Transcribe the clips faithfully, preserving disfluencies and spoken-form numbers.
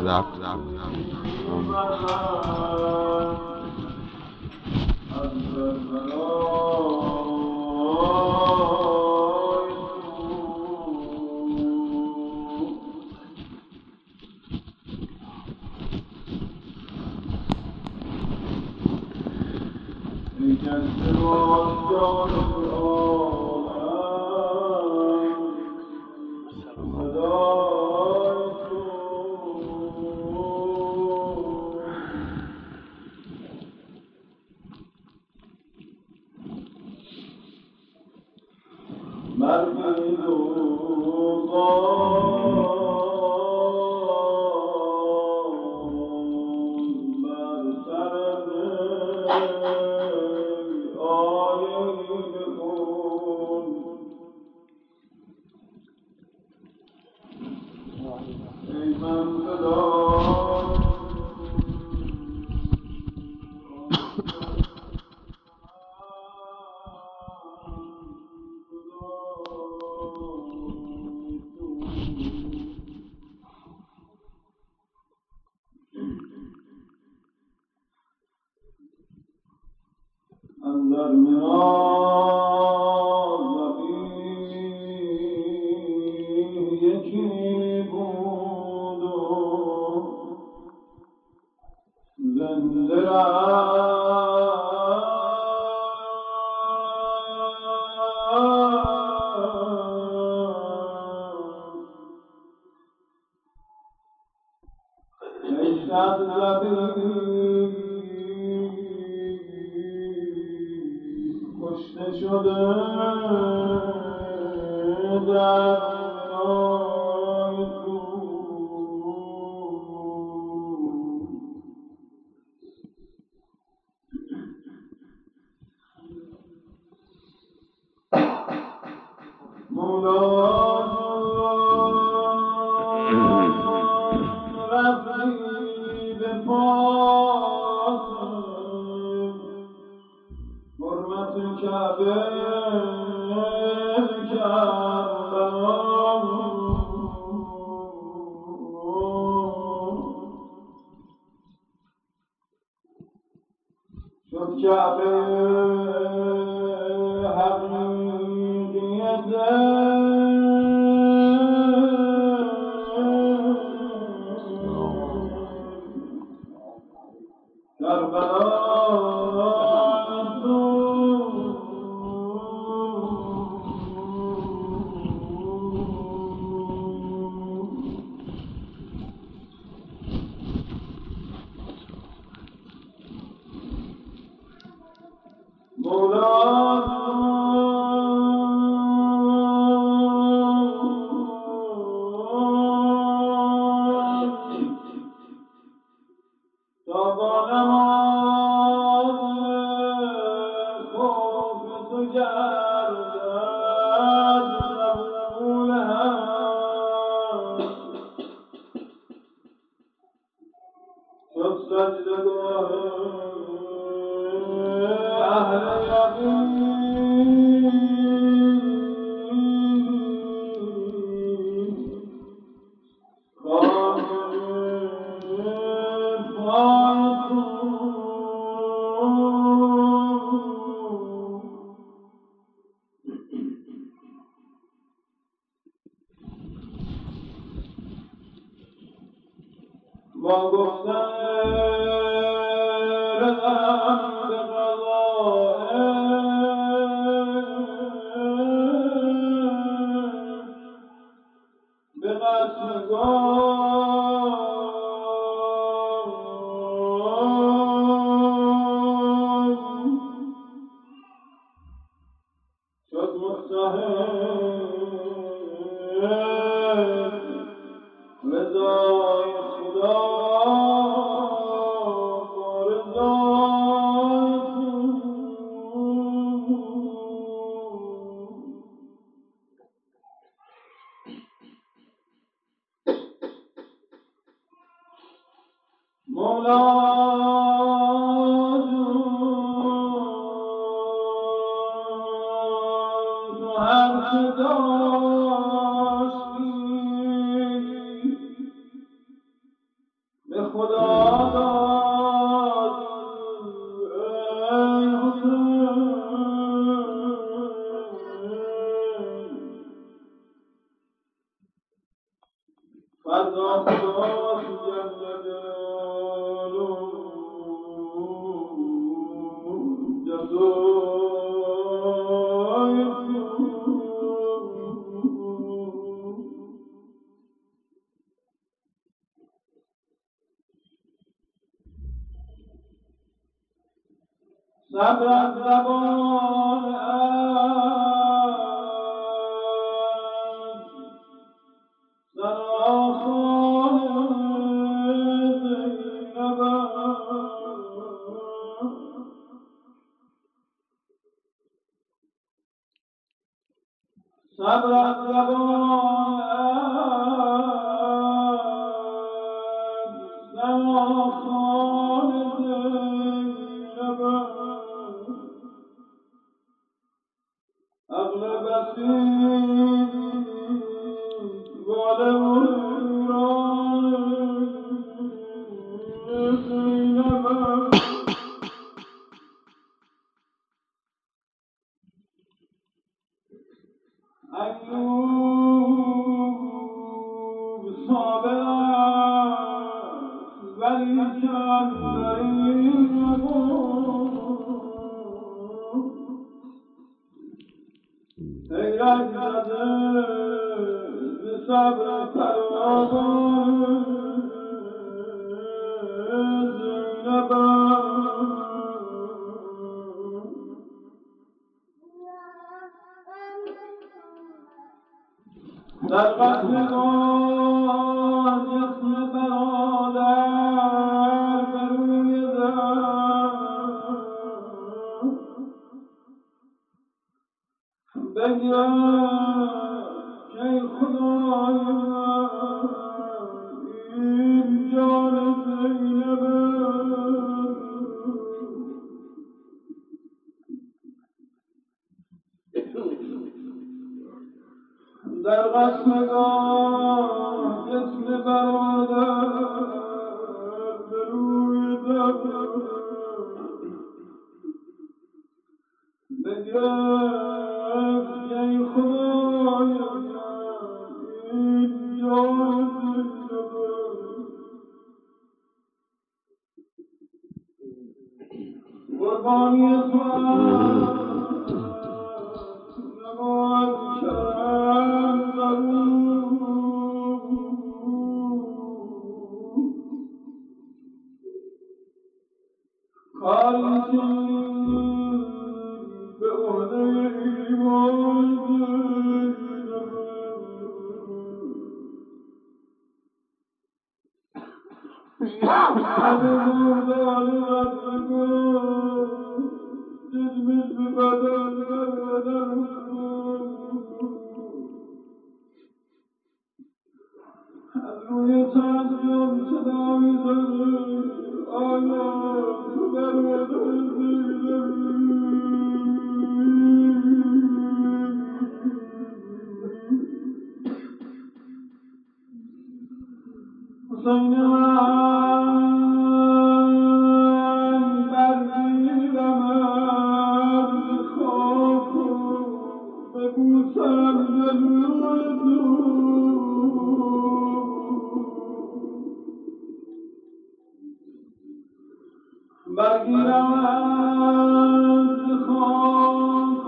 رفت. صبر از زبان صبر از زبان زناخان زینب عقل بسیط والوران زینب ایوب صابر ولی جندری حیرت زده به صبر فراوان زینب در قتلگاه جسم برادر بر روی زن بگرد که ای خدای این جان زینب در قسمگاه جسم برادر به روی زن بگرفت که ای خدای این جان زینب قربانی تو نماز کرم ضرور کاری که به عهده ایمان زینب همه مردان قدرگاه جسمش به بدن بدن از روی تنجم صدا میزنه آیا تو برادر زینبی حسین من برگیرم از خاک و ببوسم گلوی تو برگیرم از خاک و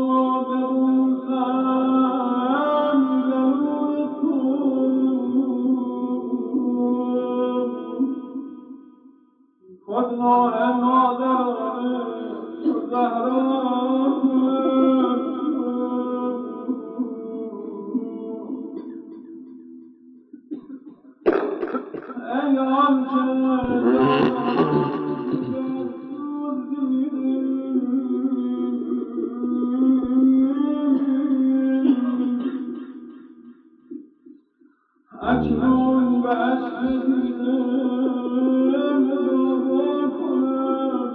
ببوسم گلوی تو خود نوح مادرانه چو زهرا ای آنچه اکنون به عشق دیده مداوا کنم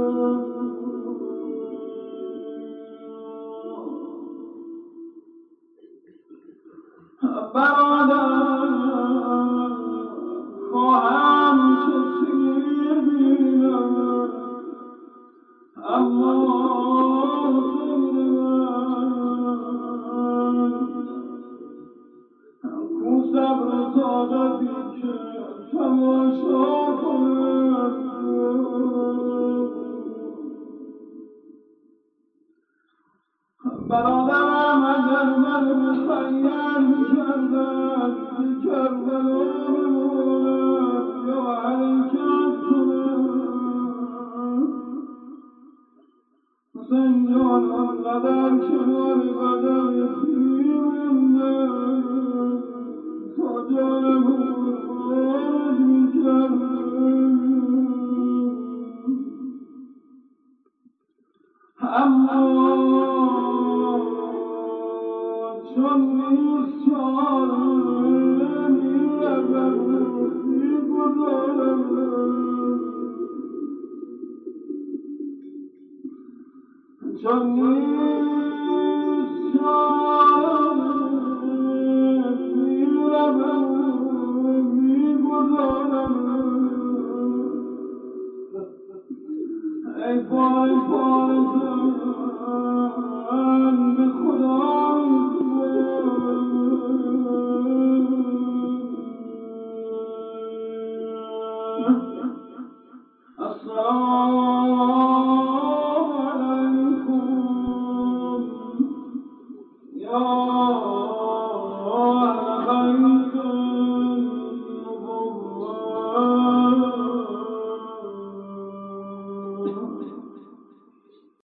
برادر خواهم که سیر بینم اما حسین من کو صبر طاقتی که تماشا کند برادرم اگر من مخیم کردن به کربلا بماند یا حرکت کند حسین جان آنقدر کنار قدر خیمنده تا جانم قربانت میکردم اما چون نیست چاره میروم میگذارم چون نیست چاره میروم میگذارم ای پای پای